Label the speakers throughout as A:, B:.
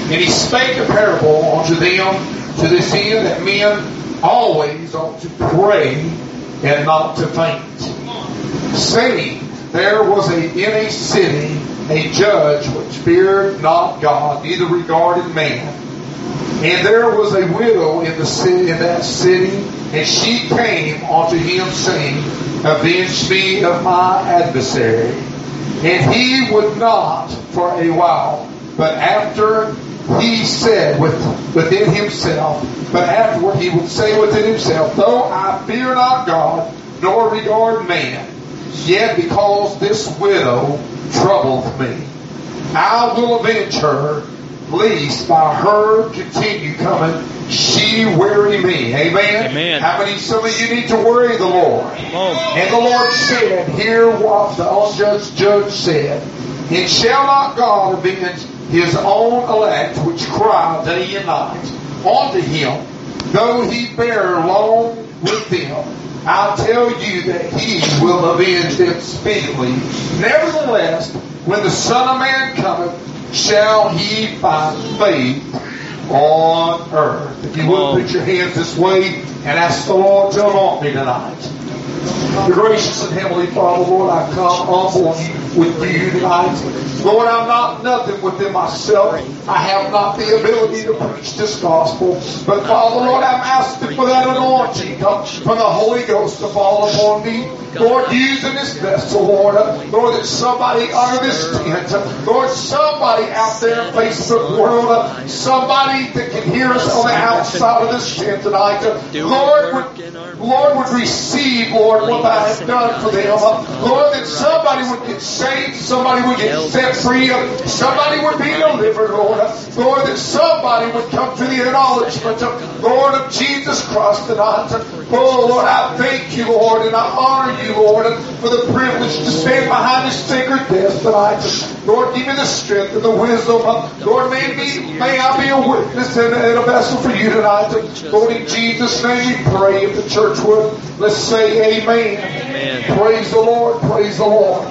A: And he spake a parable unto them to this end that men always ought to pray and not to faint, saying, there was in a city a judge which feared not God, neither regarded man. And there was a widow in that city, and she came unto him, saying, avenge me of my adversary. And he would not for a while, but after he said within himself, but afterward he would say within himself, though I fear not God, nor regard man, yet because this widow troubleth me, I will avenge her, lest by her continue coming she weary me. Amen?
B: Amen.
A: How many, some of you need to worry the Lord? And the Lord said, hear what the unjudged judge said, and shall not God avenge his own elect, which cry day and night unto him, though he bear long with them? I tell you that he will avenge them speedily. Nevertheless, when the Son of Man cometh, shall he find faith on earth? If you would put your hands this way and ask the Lord to anoint me tonight. The gracious and heavenly Father, Lord, I come humble with you tonight. Lord, I'm not nothing within myself. I have not the ability to preach this gospel. But Father, Lord, I'm asking for that anointing from the Holy Ghost to fall upon me. Lord, using this vessel, Lord, that somebody under this tent, Lord, somebody out there in Facebook world, somebody that can hear us on the outside of this tent tonight, Lord would receive, Lord, what I have done for them. Lord, that somebody would get saved, somebody would get set free, somebody would be delivered, Lord. Lord, that somebody would come to the acknowledgement, Lord, of Jesus Christ tonight. Oh, Lord, I thank you, Lord, and I honor you, Lord, for the privilege to stand behind this sacred desk tonight. Lord, give me the strength and the wisdom. Lord, may I be a witness and a vessel for you tonight. Lord, in Jesus' name we pray. If the church would, let's say amen.
B: Amen.
A: Praise the Lord. Praise the Lord.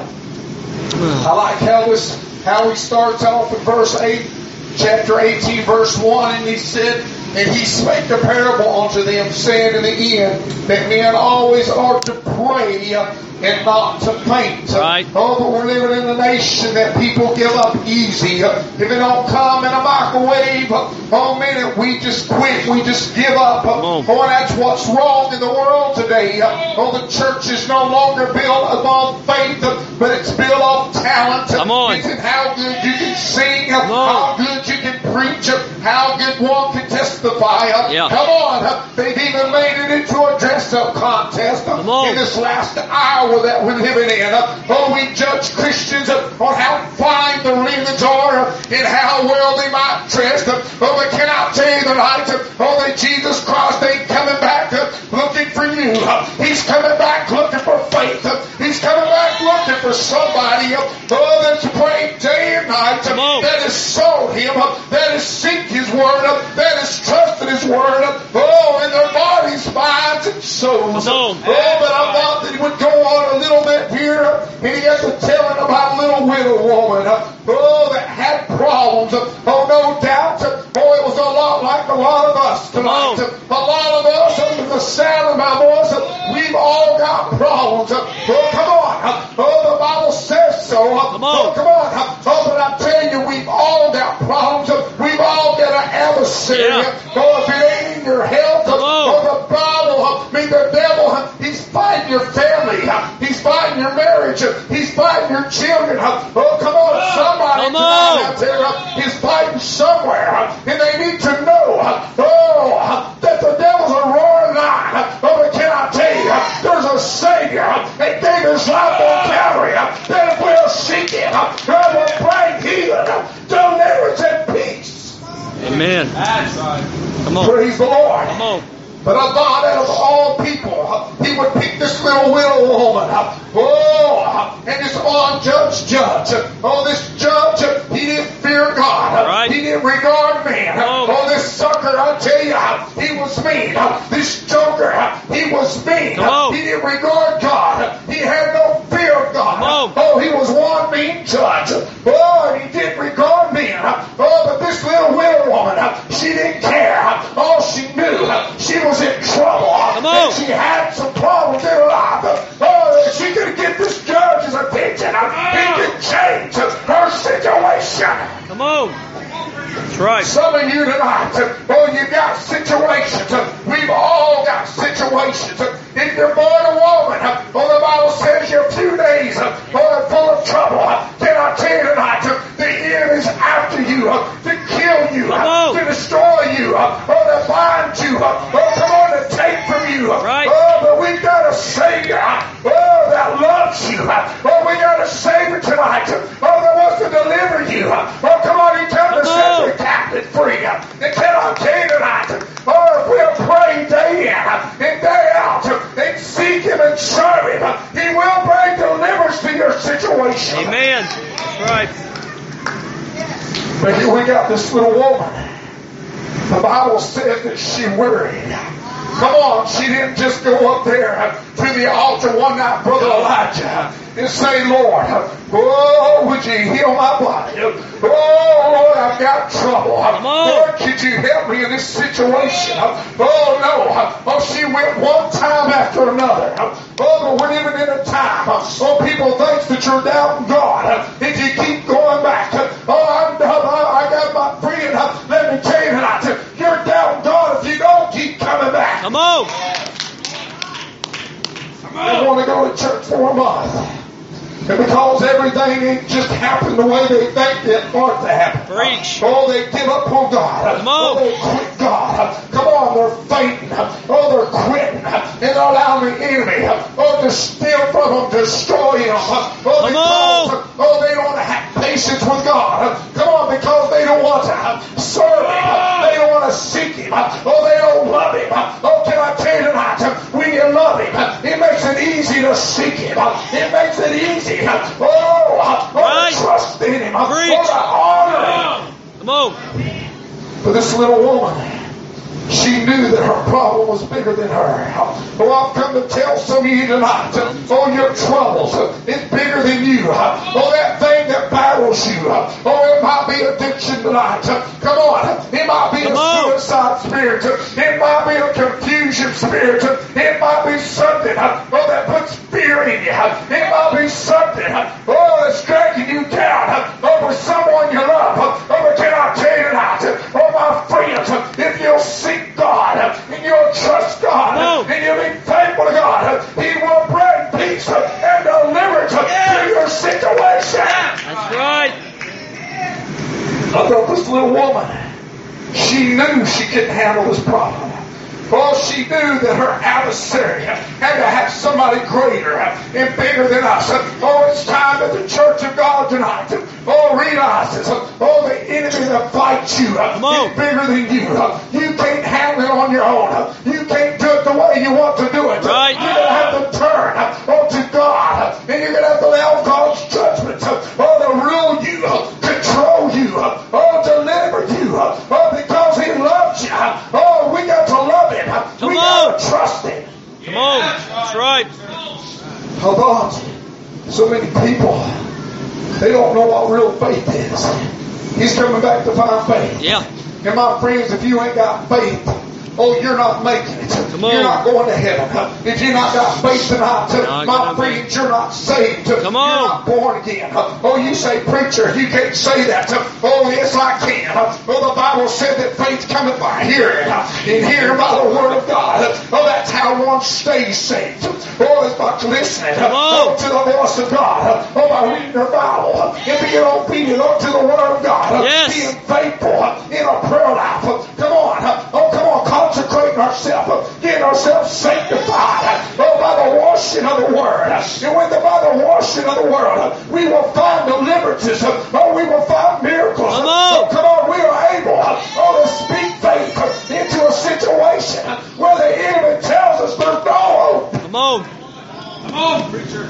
A: I like how he starts off in verse 8, chapter 18, verse 1, and he said, and he spake a parable unto them, saying in the end that men always ought to pray and not to faint.
B: Right.
A: Oh, but we're living in a nation that people give up easy. If it don't come in a microwave, oh man, we just quit. We just give up. Oh, that's what's wrong in the world today. Oh, the church is no longer built upon faith, but it's built on talent.
B: Come on.
A: It's how good you can sing, how good you can preach, how good one can testify.
B: Yeah.
A: Come on. They've even made it into a dress-up contest in this last hour that we're living in. Oh, we judge Christians on how fine the linens are and how well they might dress. Oh, but can I tell you tonight, that Jesus Christ ain't coming back looking for you. He's coming back looking for faith. He's coming back looking for somebody that's praying day and night, that has sought Him, that has seeked His Word, that has trusted His Word, in their bodies, minds, and souls. But I thought that He would go on a little bit here, and He has to tell it about a little widow woman, that had problems. No doubt, it was a lot like a lot of us tonight. A lot of us, under the sound of my voice, we've all got problems. Come on. The Bible says so. Come on. But I tell you, we've all got problems. We've all got an adversary. If it ain't in your health, the Bible, the devil, he's fighting your family. He's fighting your marriage. He's fighting your children. Come on. Somebody tonight out there is fighting somewhere. And they need to know, that the devil's a roaring lion. But can I tell you, there's a Savior that gave His life on Calvary. That if we'll seek Him, God will bring healing, deliverance, and peace.
B: Amen. That's right. Come on.
A: Praise the Lord.
B: Come on.
A: But of God, out of all people, He would pick this little widow woman. And this unjudged judge. This judge, he didn't fear God.
B: Right.
A: He didn't regard man. This sucker, I tell you, he was mean. This joker, he was mean. He didn't regard God. He had no fear of God. He was one mean judge. And he didn't regard men. But this little widow She didn't care. All she knew, she was in trouble. And she had some problems in her life. She could get this judge's attention. He could change her situation.
B: Come on. That's right.
A: Some of you tonight, you got situations. We've all got situations. If you're born a woman, the Bible says you're a few days full of trouble. Can I tell you tonight, the enemy's after you to kill you, to destroy you, to bind you, come on, to take from you.
B: Right.
A: But we've got a Savior that loves you. We got a Savior tonight that wants to deliver you. Come on, He come to set the captive free. And can I tell you tonight, if we'll pray day in and day out and seek Him and serve Him, He will bring deliverance to your situation.
B: Amen. That's right.
A: But here we got this little woman. The Bible says that she worried. Come on, she didn't just go up there to the altar one night, Brother Elijah, and say, Lord, would you heal my body? Lord, I've got trouble. Lord, could you help me in this situation? No. She went one time after another. But we're living in a time. People think that you're doubting God. If you keep going back, I got my friend. Let me tell you tonight, you're doubting God if you don't keep coming back.
B: Come on.
A: They want to go to church for a month. And because everything ain't just happened the way they think it ought to happen.
B: Preach.
A: They give up on God.
B: Come on.
A: They quit God. Come on, they're fainting. They're quitting. And they're allowing the enemy to steal from them, destroy them.
B: Come on.
A: They don't have patience with God. Come on, because they don't want to serve Him. They don't want to seek Him. They don't love Him. Can I tell you tonight, when you love Him, it makes it easy to seek Him. It makes it easy.
B: Right.
A: Trust in Him.
B: Preach.
A: To honor Him.
B: Come on.
A: But this little woman, she knew that her problem was bigger than her. I've come to tell some of you tonight, your troubles is bigger than you. That thing that battles you. It might be addiction tonight. Come on. It might be a suicide spirit. It might be a confusion spirit. It might be something that puts fear in you. It might be something that's dragging you down over someone you love. Can I tell you tonight, my friends, if you'll seek God and you'll trust God and you'll be faithful to God, He will bring peace and deliverance to your situation.
B: That's right.
A: I thought this little woman, she knew she couldn't handle this problem. She knew that her adversary had to have somebody greater and bigger than us. It's time that the church of God tonight realizes the enemy that fights you is bigger than you. You can't handle it on your own. You can't do it the way you want to do it.
B: Right.
A: You're going to have to turn to God, and you're going to have to allow God's judgment to rule you, control you, deliver you, because He loves you. We got to love Him. We got to trust Him.
B: Come on. That's right.
A: How about so many people, they don't know what real faith is. He's coming back to find faith.
B: Yeah.
A: And my friends, if you ain't got faith, you're not making it. You're not going to heaven. If you're not got faith tonight, my friends, you're not saved.
B: Come on.
A: You're not born again. You say, preacher, you can't say that. Yes, I can. The Bible said that faith cometh by hearing, and hearing by the Word of God. That's how one stays saved. It's by listening to the voice of God. By reading the Bible and being obedient to the Word of God.
B: Yes.
A: Being faithful in a prayer life. Come on. Come on. Consecrating ourselves, getting ourselves sanctified by the washing of the Word. And by the washing of the Word, we will find deliverances. We will find miracles. Come on, we are able to speak faith into a situation where the enemy tells us there's no hope.
B: Come on. Come on, preacher.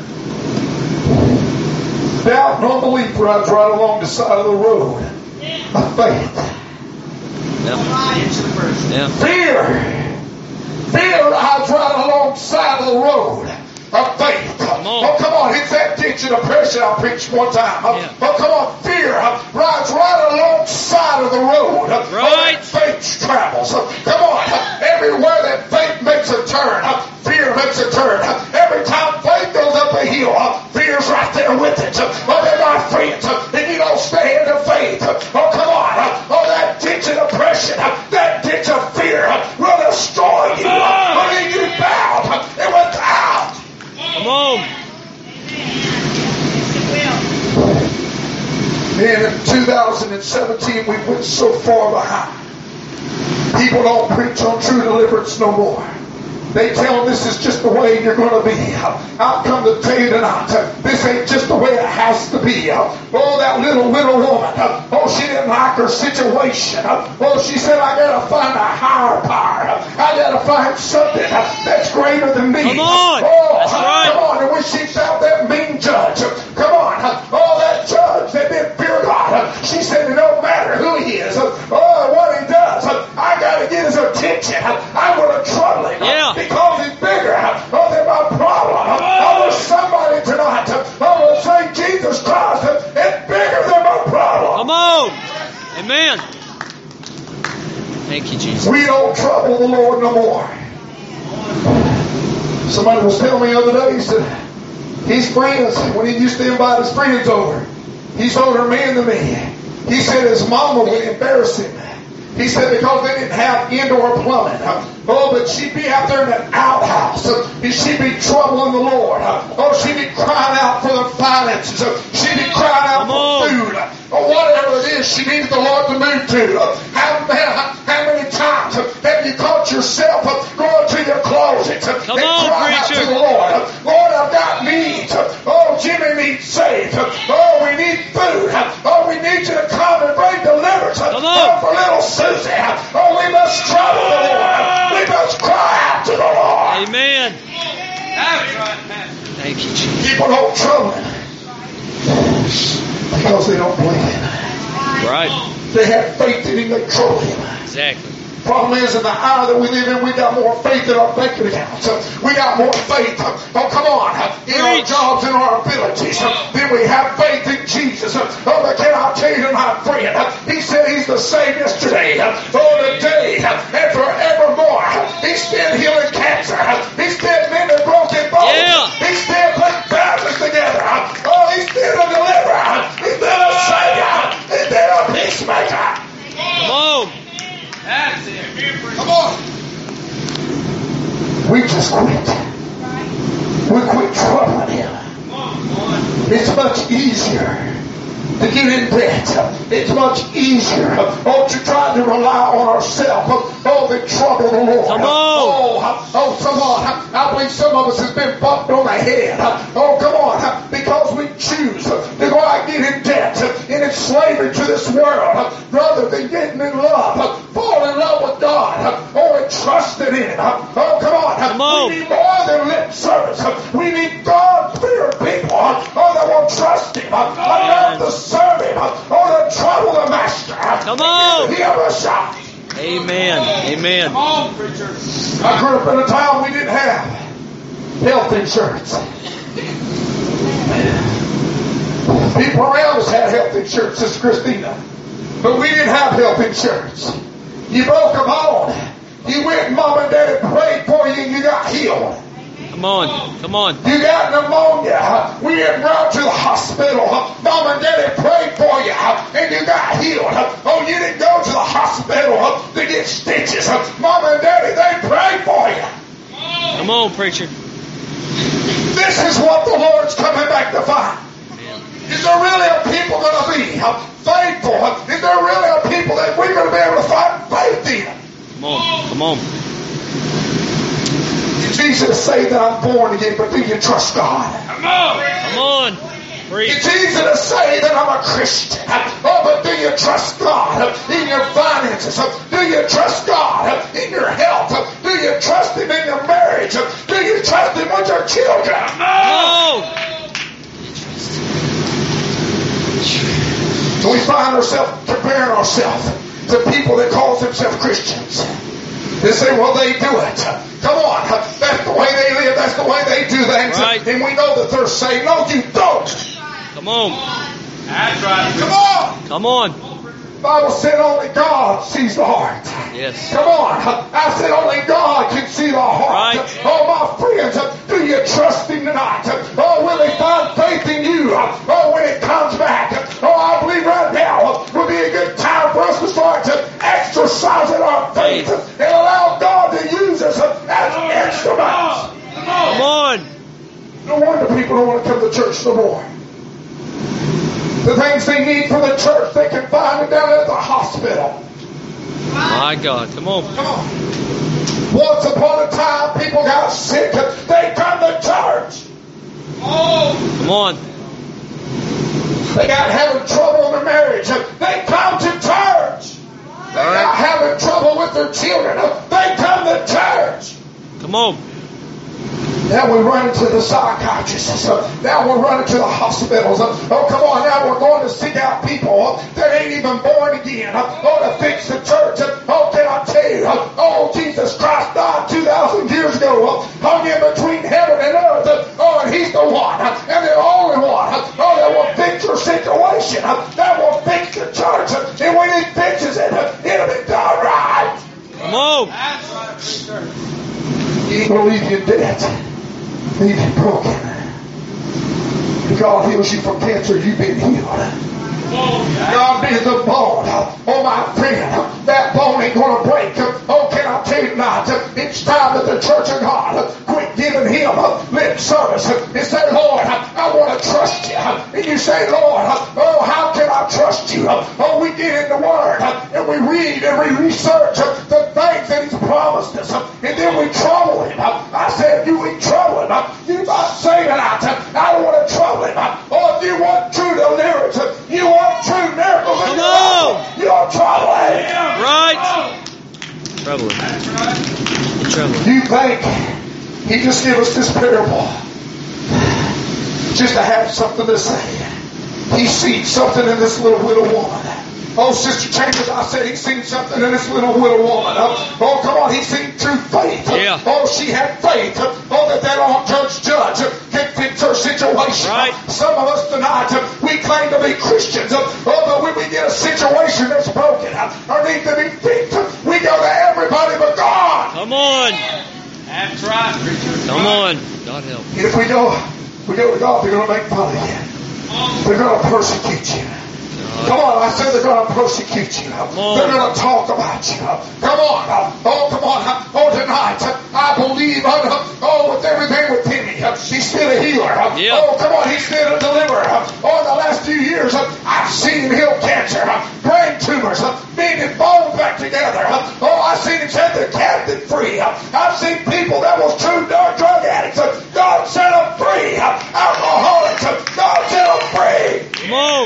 A: Doubt and unbelief rides right along the side of the road of faith.
B: Yeah.
A: Fear rides right alongside of the road of faith. Oh, come on. It's that ditch of depression I preached one time. Oh, come on. Fear rides right alongside of the road.
B: Right.
A: Faith travels. Come on. Everywhere that faith makes a turn, fear makes a turn. Every time faith goes up a hill, fear's right there with it. Oh, they're my friends. And you don't stay in the faith. Oh, come on. Oh, that ditch of depression, that ditch of fear will destroy you. Will leave you bound and without.
B: Come on.
A: Man, in 2017, we went so far behind. People don't preach on true deliverance no more. They tell them this is just the way you're going to be. I've come to tell you tonight, this ain't just the way it has to be. Oh, that little widow woman. Oh, she didn't like her situation. Oh, she said, I got to find a higher power. I got to find something that's greater than me.
B: Come on.
A: Oh,
B: that's right.
A: Come on. And when she found that mean judge, come on. Oh, that judge that didn't fear God. She said, it don't matter who he is. Oh, what he does. I got to get his attention. I'm going to trouble him.
B: Yeah.
A: Because he's bigger than my problem. I wish somebody tonight would say Jesus Christ is bigger than my problem.
B: Come on. Amen. Thank you, Jesus.
A: We don't trouble the Lord no more. Somebody was telling me the other day, he said, his friends, when he used to invite his friends over, he's older man than me. He said his mama would embarrass him. He said because they didn't have indoor plumbing. Oh, but she'd be out there in an outhouse. She'd be troubling the Lord. Oh, she'd be crying out for the finances. She'd be crying out for food. Or whatever it is she needed the Lord to move to. How many times have you caught yourself going to your closet and crying out to the Lord? Lord, I've got needs. Oh, Jimmy needs saved. Oh, we need food. Oh, we need you to come and bring deliverance. Oh, for little Susie. Oh, we must trouble the Lord. We must cry out to the Lord.
B: Amen. Thank you, Jesus.
A: People don't trouble him because they don't believe him.
B: Right.
A: They have faith in him, they trouble him.
B: Exactly.
A: Problem is, in the hour that we live in, we got more faith in our bank accounts. We got more faith, oh come on, in our jobs and our abilities than we have faith in Jesus. Oh, but can I tell you tonight, friend, he said he's the same yesterday, oh today, and forevermore. He's still healing cancer. He's still mending broken bones.
B: Yeah.
A: He's still putting families together. Oh, he's still a deliverer. He's still a savior. He's still a peacemaker.
B: Come on.
C: That's it.
A: Come on. We just quit. We quit troubling him. It's much easier to get in debt. It's much easier to try to rely on ourselves than trouble the Lord.
B: Come on.
A: Oh, come on. I believe some of us has been bumped on the head. Oh, come on. Because we choose to go out and get in debt and enslave into this world rather than getting in love. Fall in love with God. Oh, and trusting in Him. Oh, come on.
B: Come on.
A: We need more than lip service. We need God-fearing people. Oh, that will trust Him. Enough to serve Him. Oh, to trouble the Master.
B: Come on.
A: Give Him a shot.
B: Amen. Amen.
C: Come on, preacher.
A: I grew up in a time we didn't have health insurance. People around us had health insurance, Sister Christina. But we didn't have health insurance. You broke a bone. You went and Mom and Daddy prayed for you and you got healed.
B: Come on. Come on.
A: You got pneumonia. We didn't run to the hospital. Mom and Daddy prayed for you and you got healed. Oh, you didn't go to the hospital to get stitches. Mom and Daddy, they prayed for you.
B: Come on, preacher.
A: This is what the Lord's coming back to find. Is there really a people going to be faithful? Is there really a people that we're going to be able to find faith in?
B: Come on. Come on.
A: It's easy to say that I'm born again, but do you trust God?
C: Come on.
B: Come on. Preach.
A: It's easy to say that I'm a Christian. Oh, but do you trust God in your finances? Do you trust God in your health? Do you trust Him in your marriage? Do you trust Him with your children?
B: No.
A: So we find ourselves comparing ourselves to people that call themselves Christians. They say, well, they do it. Come on. That's the way they live. That's the way they do things.
B: Right.
A: And we know that they're saved. No, you don't.
B: Come on.
C: That's right.
A: Come on.
B: Come on.
A: The Bible said only God sees the heart.
B: Yes.
A: Come on. I said only God can see the heart.
B: Right.
A: Oh, my friends, do you trust Him tonight? Oh, will He find faith in you? Oh, when it comes back. Oh, I believe right now will be a good time for us to start exercising our faith and allow God to use us as instruments.
B: Come on.
A: No wonder people don't want to come to church no more. The things they need for the church, they can find it down at the hospital.
B: My God. Come on.
A: Come on. Once upon a time, people got sick. They come to church.
B: Come on.
A: They got having trouble in their marriage. They come to church. They got having trouble with their children. They come to church.
B: Come on.
A: Now we run into the psychiatrists. Now we're running to the hospitals. Oh, come on. Now we're going to seek out people that ain't even born again. Oh, to fix the church. Oh, can I tell you? Oh, Jesus Christ died 2,000 years ago. Hung in between heaven and earth. Oh, and He's the one. And the only one. Oh, that will fix your situation. That will fix the church. And when He fixes it, it'll be done right.
B: Come on.
C: That's right, preacher.
A: He ain't going to leave you dead. Leave you broken. If God heals you from cancer, you've been healed. God be the bone. Oh, my friend, that bone ain't going to break. Oh, can I tell you tonight? It's time that the church of God quit giving Him lip service and say, Lord, I want to trust You. And you say, Lord, oh, how can I trust You? Oh, we get in the Word and we read and we research the things that He's promised us. And then we trouble Him. I said, you ain't trouble Him. You not say tonight, I don't want to trouble Him. Oh, if you want true deliverance, you want true miracles in your life, you don't trouble Him.
B: Right. Trouble.
C: That's right.
B: Trouble.
A: You think He just gave us this parable just to have something to say? He seen something in this little widow woman. Oh, Sister Chambers, I said He seen something in this little widow woman. Oh, come on, He seen true faith.
B: Yeah.
A: Oh, she had faith. Oh, that old judge can fix her situation.
B: Right.
A: Some of us tonight, we claim to be Christians. Oh, but when we get a situation that's broken or needs to be fixed, we go to everybody but God.
B: Come on.
C: That's right, preacher.
B: Come on. God help.
A: And if we go to God, they're going to make fun of you. They're going to persecute you. Come on, I said they're going to persecute you. They're going to talk about you. Come on. Oh, come on. Oh, tonight, I believe, with everything within me, He's still a healer.
B: Yeah.
A: Oh, come on, He's still a deliverer. Oh, in the last few years, I've seen Him heal cancer, brain tumors, bending bones back together. Oh, I've seen Him set the captive free. I've seen people that was true drug addicts. God set them free. Alcoholics, God set them free.
B: Come on.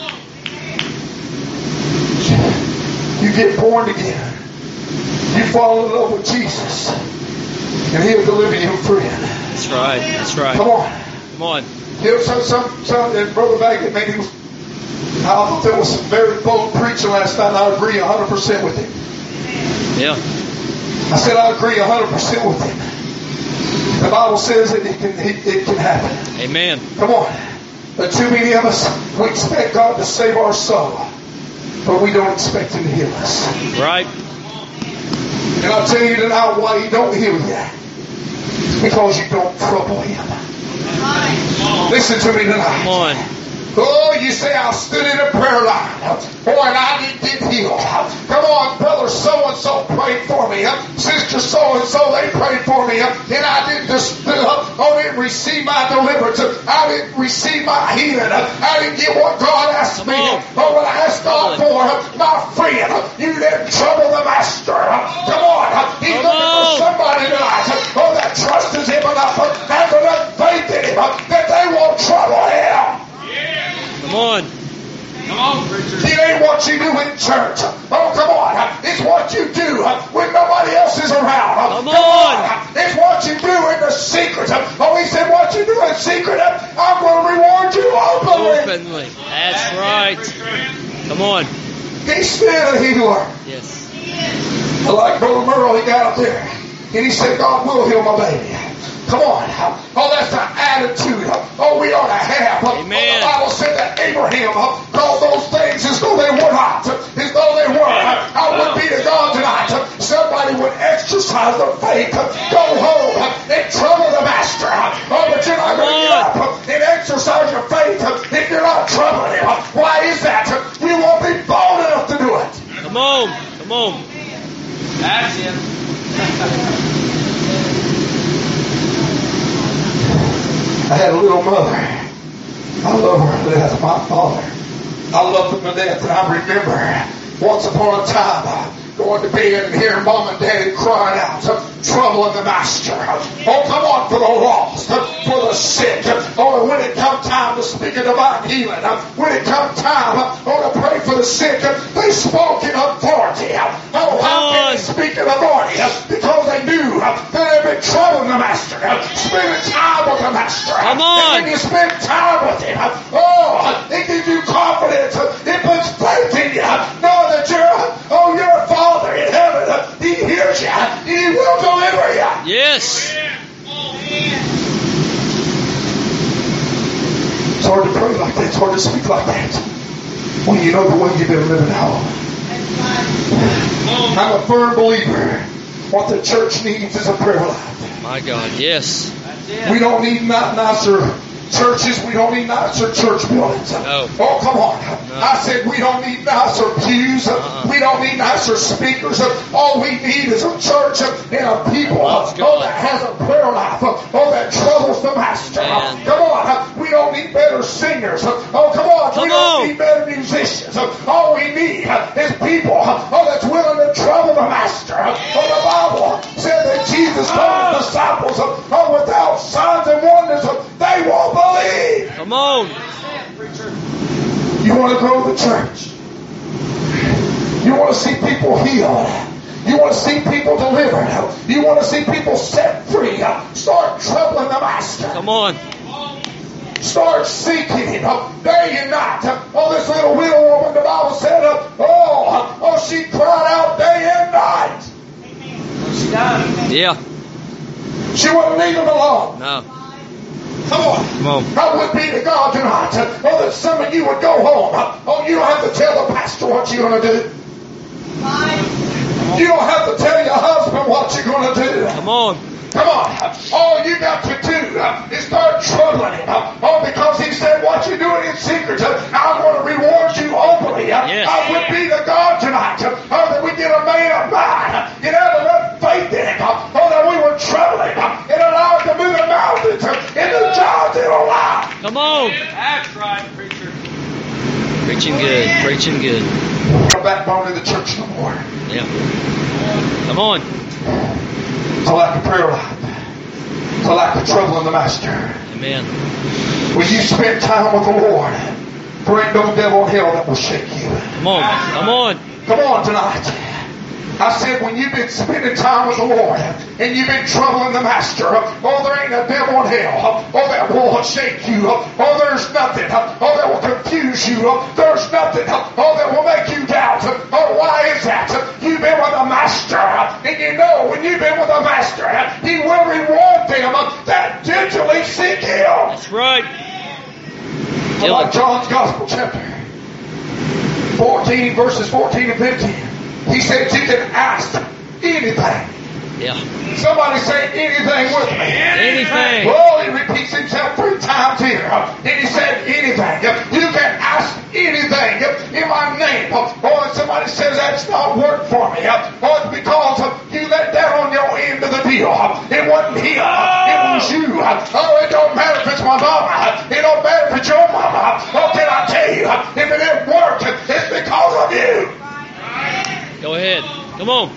A: You get born again. You fall in love with Jesus. And He'll deliver you from friend.
B: That's right. That's right.
A: Come on.
B: Come on.
A: You know, some and Brother Baggett, maybe I thought there was some very bold preaching last night, and I agree 100% with him.
B: Yeah.
A: I said I agree 100% with him. The Bible says that it can happen.
B: Amen.
A: Come on. But too many of us, we expect God to save our soul, but we don't expect Him to heal us.
B: Right.
A: And I'll tell you tonight why He don't heal you. It's because you don't trouble Him. Listen to me tonight.
B: Come on.
A: Oh, you say I stood in a prayer line. Boy, and I didn't get healed. Come on, brother so-and-so prayed for me. Sister so-and-so, they prayed for me. And I didn't didn't receive my deliverance. I didn't receive my healing. I didn't get what God asked me. But what I asked God for, my friend, you didn't trouble the Master. Come on. He's looking for somebody tonight. Oh, that trusts Him enough, has enough faith in Him, that they won't trouble Him.
B: Come on.
C: Come on, preacher.
A: It ain't what you do in church. Oh, come on. It's what you do when nobody else is around.
B: Come on.
A: It's what you do in the secret. Oh, He said what you do in secret, I'm going to reward you openly.
B: Openly. That's right. Come on.
A: He's still a healer.
B: Yes.
A: Like Brother Merle, he got up there and he said, God will heal my baby. Come on. Oh, that's the attitude. Oh, we ought to have.
B: Amen.
A: Oh, the Bible said that Abraham called those things as though they were not, as though they were. I would be to God tonight. Somebody would exercise their faith, go home and trouble the master. Oh, but you're not going to get up and exercise your faith if you're not troubling him. Why is that? You won't be bold enough to do it.
B: Come on. Come on.
C: That's it.
A: I had a little mother. I love her to death. My father. I love them to death. And I remember once upon a time going to bed and hearing Mom and Daddy crying out, troubling the master. Oh, come on, for the lost, for the sick. Oh, when it come time to speak of divine healing, when it come time, to pray for the sick, they spoke in authority. Oh, how can they speak in authority? Because they knew that they've been troubling the master, spending time with the master.
B: Come on.
A: And when you spend time with him, it gives you confidence. It puts faith in you, knowing that you're a Father in heaven. He hears you. He will deliver you.
B: Yes.
A: It's hard to pray like that. It's hard to speak like that when you know the way you've been living home. I'm a firm believer. What the church needs is a prayer life.
B: My God, yes.
A: We don't need nicer churches. We don't need nicer church buildings.
B: No.
A: Oh, come on.
B: No.
A: I said we don't need nicer pews. We don't need nicer speakers. All we need is a church and a people that has a prayer life. That troubles the master.
B: Man.
A: Come on. We don't need better singers. Oh, come on. We don't need better musicians. All we need is people that's willing to trouble the master. The Bible said that Jesus told his disciples, without signs and wonders, they won't believe.
B: Come on.
A: You want to grow the church. You want to see people healed. You want to see people delivered. You want to see people set free. Start troubling the master.
B: Come on.
A: Start seeking him day and night. Oh, this little widow woman, the Bible said, she cried out day and night.
C: She died.
B: Yeah.
A: She wouldn't leave him alone.
B: No.
A: Come on.
B: Come on.
A: I would be to God tonight. That some of you would go home. You don't have to tell the pastor what you're going to do. You don't have to tell your husband what you're going to do.
B: Come on.
A: Come on. All you got to do is start troubling him. Because he said, what you're doing in secret, I'm going to reward you openly.
B: Yes.
A: I would be to God tonight. That we get a man of God. Get out enough faith in him. That we were troubling him. And allowed to move the mountains into God's little life.
B: Come on.
C: That's right, preacher.
B: Preaching good. Preaching good.
A: The backbone of the church no more.
B: Yeah. Come on.
A: It's a lack of prayer life. It's a lack of trouble in the master.
B: Amen.
A: When you spend time with the Lord, there ain't no devil in hell that will shake you.
B: Come on. Come on.
A: Come on tonight. I said when you've been spending time with the Lord and you've been troubling the master, there ain't a devil in hell that will shake you. There's nothing that will confuse you. There's nothing that will make you doubt. Why is that? You've been with the master, and you know when you've been with the master, he will reward them that diligently seek him.
B: That's right.
A: Like John's Gospel chapter 14, verses 14 and 15. He said you can ask anything.
B: Yeah.
A: Somebody say anything with me.
B: Anything.
A: Well, he repeats himself 3 times here. And he said anything. You can ask anything in my name. And somebody says that's not work for me. It's because you let down on your end of the deal. It wasn't him. It was you. It don't matter if it's my mama. It don't matter if it's your mama. Can I tell you? If it didn't work, it's because of you.
B: Go ahead. Come on.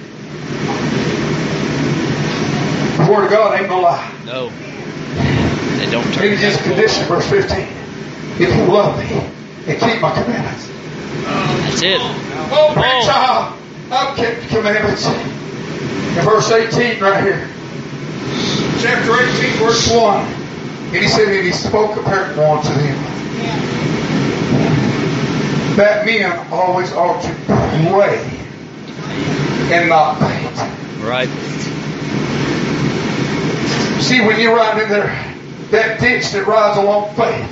A: The Word of God ain't no lie.
B: No. They don't turn.
A: It is His condition, verse 15. If you love me and keep my commandments.
B: That's it.
A: Oh, preacher, I've kept the commandments. In verse 18 right here. Chapter 18, verse 1. And he said, and he spoke a parable unto them. That men always ought to pray and not faint.
B: Right.
A: See, when you're riding in there, that ditch that rides along faith,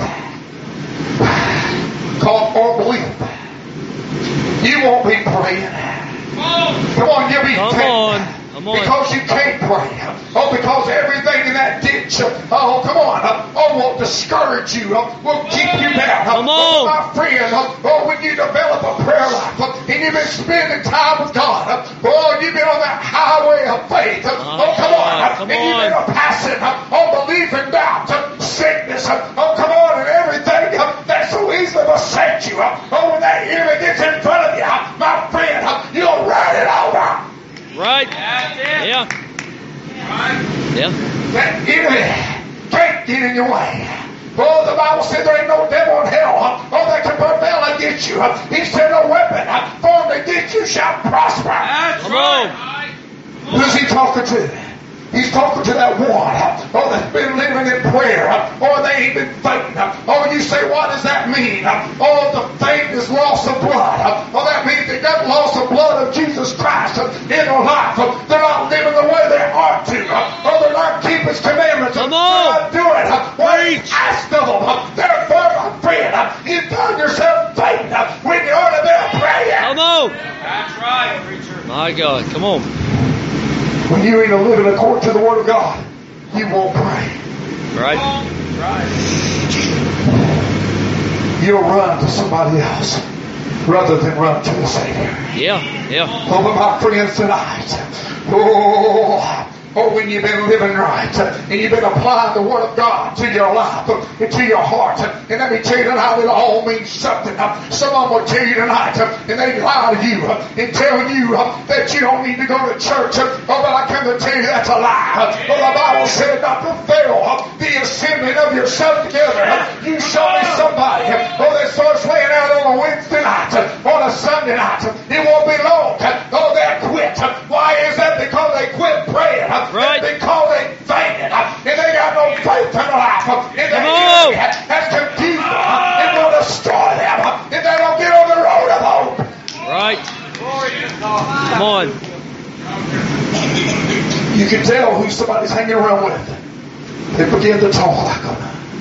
A: called unbelief, you won't be praying. Come on, you'll be faint.
B: Come on.
A: Because you can't pray. Oh, because everything in that ditch, oh, come on, will discourage you, will keep you down.
B: Come on.
A: Oh, my friend, when you develop a prayer life, and you've been spending time with God, you've been on that highway of faith. Come on. And you've been passing unbelief and doubt, sickness, come on, and everything that so easily beset you. When that enemy gets in front of you, my friend, you'll ride it over.
B: Right.
C: Yeah.
B: Right. Yeah.
A: That enemy can't get in your way. Oh, the Bible said there ain't no devil in hell that can prevail against you. He said no weapon formed against you shall prosper.
C: That's right.
A: Who's he talking to? He's talking to that one that's been living in prayer, or they ain't been fainting. You say, what does that mean? The faint is loss of blood. That means they got loss of blood of Jesus Christ in their life. They're not living the way they ought to. They're not keeping His commandments.
B: Come
A: They're
B: on.
A: not doing what He asked of them. Therefore, my friend, you found yourself fainting when you ought to be praying.
B: Come on.
C: That's right, preacher.
B: My God. Come on.
A: When you ain't living according to the Word of God, you won't pray.
B: Right.
C: Right.
A: You'll run to somebody else rather than run to the Savior.
B: Yeah.
A: Oh, but my friends tonight, when you've been living right and you've been applying the Word of God to your life and to your heart, and let me tell you tonight, it all means something. Some of them will tell you tonight, and they lie to you and tell you that you don't need to go to church. But I come to tell you that's a lie. The Bible said not to fail the assembling of yourself together. You show me somebody that starts laying out on a Wednesday night, on a Sunday night. It won't be long. They'll quit. Why is that? Because they quit praying.
B: Right.
A: Because they fainted. And they got no faith in their life. And the enemy has confused them. It will destroy them. If they don't get on the road of hope.
B: Right.
C: Glory to God.
B: Come on.
A: You can tell who somebody's hanging around with. They begin to talk like them.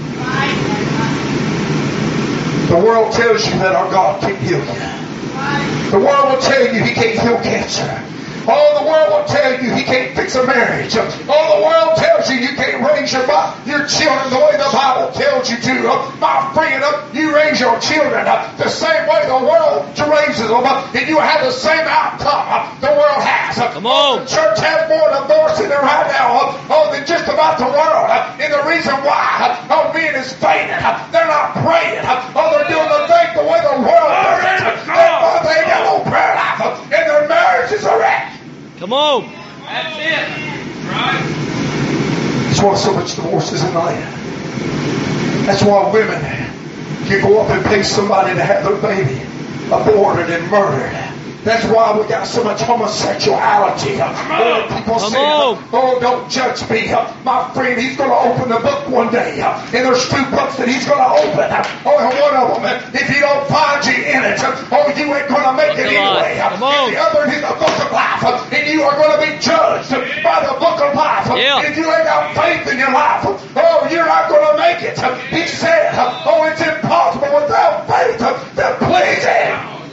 A: The world tells you that our God can't heal you. The world will tell you He can't heal cancer. Oh, the world will tell you He can't fix a marriage. Oh, the world tells you you can't raise your children the way the Bible tells you to. My friend, you raise your children the same way the world raises them, and you have the same outcome the world has.
B: Come on.
A: The church has more divorce in it right now than just about the world. And the reason why men is fainting, they're not praying. They're doing the thing the way the world does it. Therefore, they ain't got no prayer life, and their marriage is a wreck.
B: Come on.
C: That's it. Right.
A: That's why so much divorce is in the land. That's why women can go up and pay somebody to have their baby aborted and murdered. That's why we got so much homosexuality. People say, don't judge me. My friend, He's going to open the book one day. And there's 2 books that He's going to open. And one of them, if He don't find you in it, you ain't going to make it anyway. And the other is the book of life. And you are going to be judged by the book of life.
B: Yeah.
A: If you ain't got faith in your life, you're not going to make it. He said, it's impossible without faith to please Him.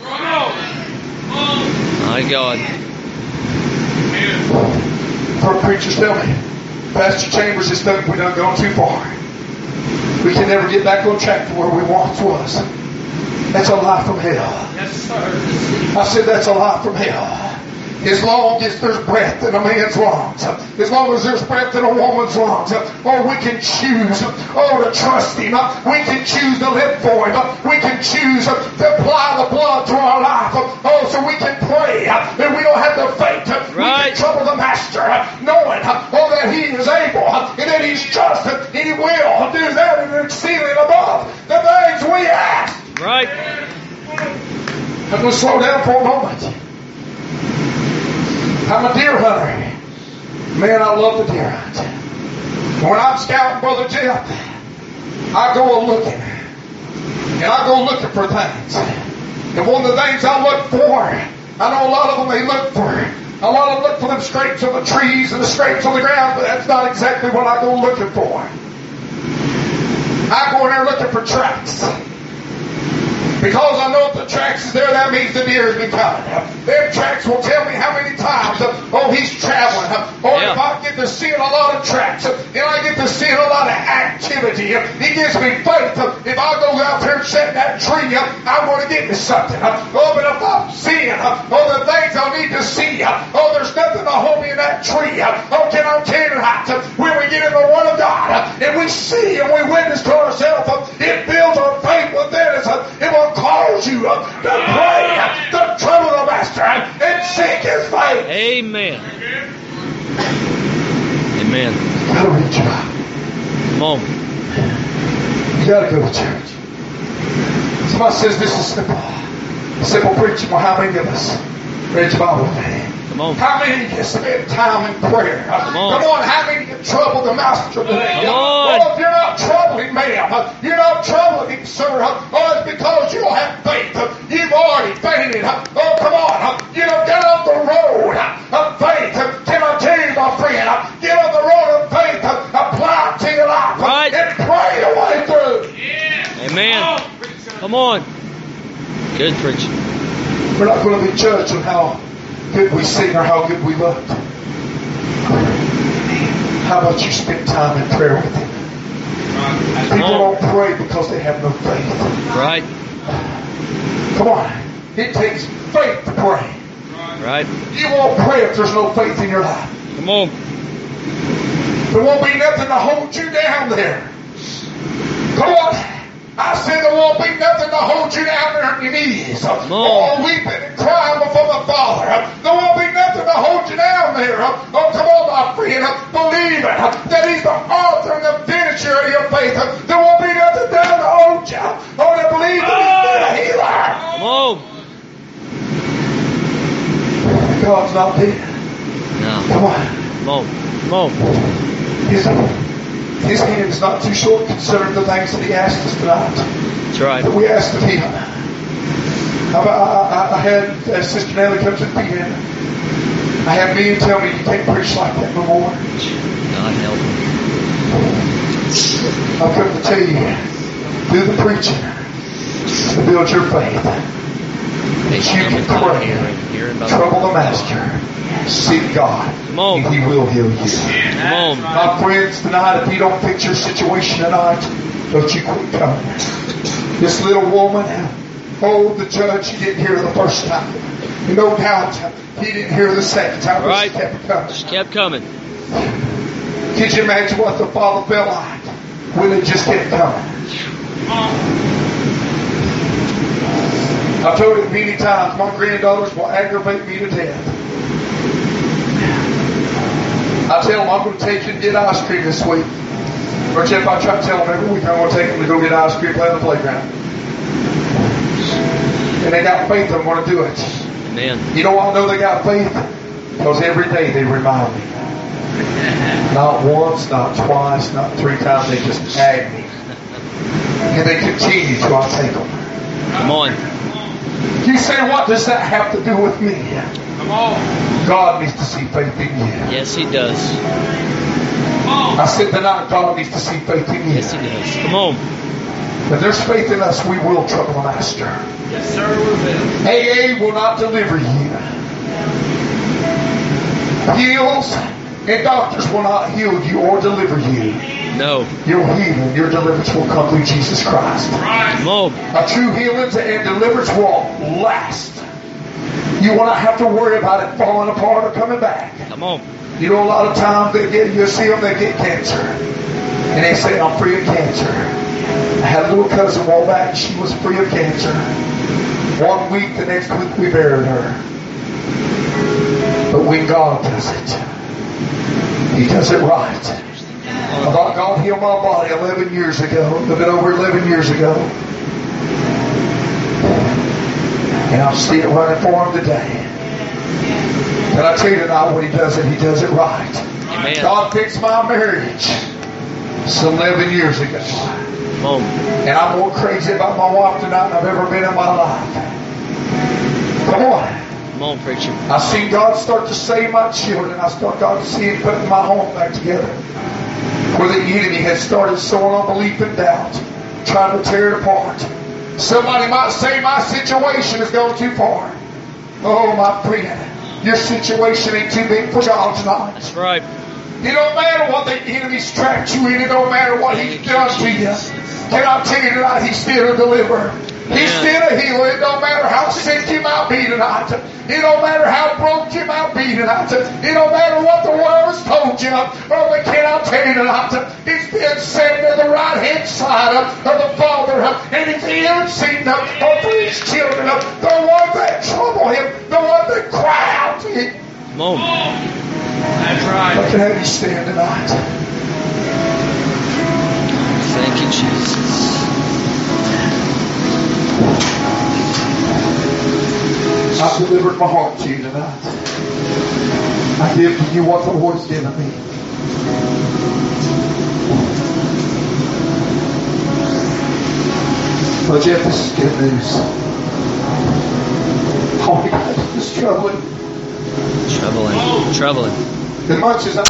B: My God.
A: Our preachers tell me, Pastor Chambers, this done, we done gone too far. We can never get back on track to where we once was. That's a lie from hell.
C: Yes, sir.
A: I said that's a lie from hell. As long as there's breath in a man's lungs, as long as there's breath in a woman's lungs, we can choose, to trust Him. We can choose to live for Him. We can choose to apply the blood to our life. So we can pray, and we don't have to faint.
B: Right.
A: We can trouble the Master, knowing, that He is able, and that He's just, and He will do that and exceeding above the things we ask.
B: Right.
A: I'm going to slow down for a moment. I'm a deer hunter. Man, I love the deer hunt. When I'm scouting, Brother Jeff, I go looking. And I go looking for things. And one of the things I look for, I know a lot of them, they look for I want to look for them scrapes on the trees and the scrapes on the ground, but that's not exactly what I go looking for. I go in there looking for tracks. Because I know if the tracks is there, that means the deer has been coming. Them tracks will tell me how many times, he's traveling. Or if I get to seeing a lot of tracks, and I get to seeing a lot of activity, he gives me faith. If I go out there and set that tree, I'm going to get me something. But if I'm seeing, the things I need to see, there's nothing to hold me in that tree. Can I tell you tonight, when we get in the Word of God, and we see and we witness to ourselves, it builds our faith within us. It will cause you to pray, to trouble the Master, and seek His face.
B: Amen. Amen.
A: You gotta reach out.
B: Come on.
A: You gotta go to church. Somebody says this is simple. Simple preaching. Well, how many of us read your Bible today?
B: Come on.
A: How many of you spend time in prayer?
B: Come on.
A: How many of you trouble the Master today?
B: Come on.
A: Well, if you're not troubling, ma'am, you're not troubling him, sir. It's because you don't have faith. You've already fainted. Come on. You don't get on the road of faith. Can I tell you, my friend? Get on the road of faith. Apply it to your life.
B: Right.
A: And pray your way through.
C: Yeah.
B: Amen. Come on. Good preaching.
A: We're not going to be judged on how good we sing or how good we look. How about you spend time in prayer with Him? People don't pray because they have no faith.
B: Right.
A: Come on. It takes faith to pray.
B: Right.
A: You won't pray if there's no faith in your life.
B: Come on.
A: There won't be nothing to hold you down there. Come on. I said there won't be nothing to hold you down there on your knees. Oh, weeping and crying before the Father. There won't be nothing to hold you down there. Oh, come on, my friend. Believe it. That He's the author and the finisher of your faith. There won't be nothing down to hold you. Oh, to believe that He's been a healer.
B: Come on.
A: God's not dead.
B: No.
A: Come on.
B: Come on. Come on.
A: His hand is not too short concerning the things that He asked us tonight.
B: That's right.
A: That we asked of Him. I had Sister Nellie come to the piano. I had me tell me, you can't preach like that no more.
B: God help me.
A: I've come to tell you, do the preaching to build your faith. That you can pray, trouble the Master, seek God,
B: Come on.
A: and He will heal you.
B: Come on.
A: My friends, tonight, if you don't fix your situation tonight, don't you quit coming. This little woman, the judge, he didn't hear her the first time. No doubt, he didn't hear her the second time.
B: Right.
A: She kept coming.
B: Just kept coming.
A: Could you imagine what the Father felt like when it just kept coming? I've told it many times, my granddaughters will aggravate me to death. I tell them I'm going to take you and get ice cream this week. Or if I try to tell them every week I'm going to take them to go get ice cream, play on the playground. And they got faith I'm going to do it.
B: Amen.
A: You know why I know they got faith? Because every day they remind me. Not once, not twice, not 3 times. They just nag me. And they continue till I take them.
B: Come on.
A: You say, what does that have to do with me?
C: Come on.
A: God needs to see faith in you.
B: Yes, He does.
A: I said tonight, God needs to see faith in you.
B: Yes, He does. Come on.
A: If there's faith in us, we will trouble the Master.
C: Yes, sir, we will.
A: AA will not deliver you. Heals and doctors will not heal you or deliver you.
B: No.
A: Your healing, your deliverance will come through Jesus Christ.
B: Come on.
A: A true healing and deliverance will last. You will not have to worry about it falling apart or coming back.
B: Come on.
A: You know, a lot of times you see them, they get cancer. And they say, I'm free of cancer. I had a little cousin walk back, she was free of cancer. 1 week, the next week we buried her. But when God does it, He does it right. I thought God healed my body 11 years ago, a little bit over 11 years ago. And I'm still running for Him today. And I tell you tonight, when He does it right.
B: Amen.
A: God fixed my marriage some 11 years ago.
B: Come on.
A: And I'm more crazy about my wife tonight than I've ever been in my life. Come on.
B: Come Come on, preacher.
A: I seen God start to save my children. I start God to see Him putting my home back together. Where the enemy had started sowing unbelief and doubt, trying to tear it apart. Somebody might say my situation has gone too far. Oh, my friend, your situation ain't too big for God tonight.
B: That's right.
A: It don't matter what the enemy's trapped you in. It don't matter what he's done to you. Can I tell you tonight, He's still a deliverer. He's still a healer. It don't matter how sick you might be tonight. It don't matter how broke you might be tonight. It don't matter what the world has told you. But can I tell you tonight, He's been set to the right hand side of the Father. And He's interceding for His children. The ones that trouble Him. The ones that cry out to Him.
B: Come on.
C: That's right.
A: I can have you stand tonight.
B: Thank you, Jesus.
A: I've delivered my heart to you tonight. I give to you what the Lord's given me. Well, Jeff, this is good news. Oh, God, it's troubling.
B: Troubling.
A: As much as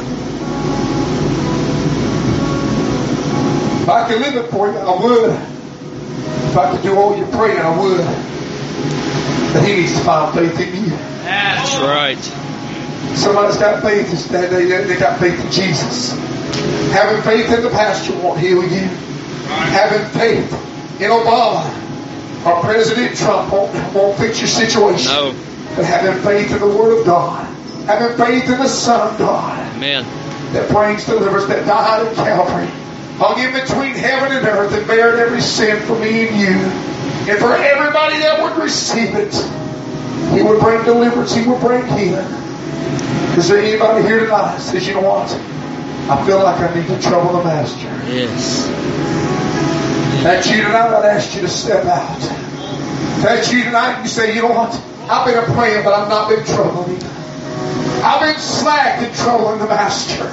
A: if I could live it for you, I would. If I could do all your praying, I would. But He needs to find faith in you.
B: That's right.
A: Somebody's got faith. They got faith in Jesus. Having faith in the pastor won't heal you. Having faith in Obama or President Trump won't fix your situation.
B: No.
A: But having faith in the Word of God, having faith in the Son of God,
B: Amen.
A: that brings deliverance, that died at Calvary, hung in between heaven and earth and bared every sin for me and you. And for everybody that would receive it, He would bring deliverance. He would bring healing. Is there anybody here tonight that says, you know what? I feel like I need to trouble the Master.
B: Yes.
A: That's you tonight. I'd ask you to step out. That's you tonight. You say, you know what? I've been praying, but I've not been troubling Him. I've been slack in troubling the Master.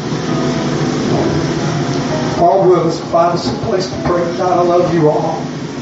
A: All will us find us a place to pray tonight. I love you all.